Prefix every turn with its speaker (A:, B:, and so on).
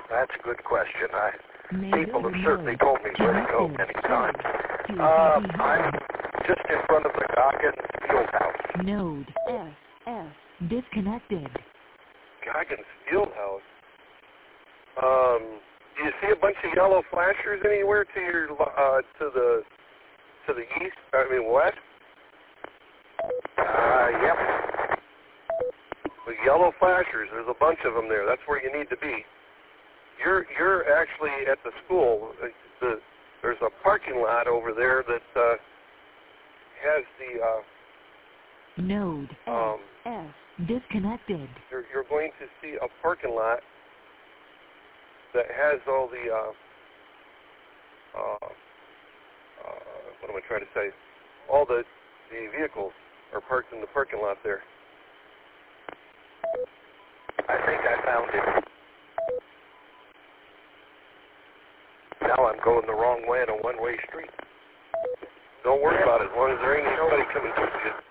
A: That's a good question. People have
B: Node.
A: certainly told me where to go many times. I'm just in front of the Goggins Fieldhouse.
B: Node S disconnected.
A: Goggins Fieldhouse? Do you see a bunch of yellow flashers anywhere to your to the east? I mean west? Yep. The yellow flashers. There's a bunch of them there. That's where you need to be. You're actually at the school. There's a parking lot over there that has the
B: Node S disconnected.
A: You're going to see a parking lot that has all the what am I trying to say? All the vehicles are parked in the parking lot there. I think I found it. Now I'm going the wrong way on a one-way street. Don't worry about it as long as there ain't anybody coming towards you.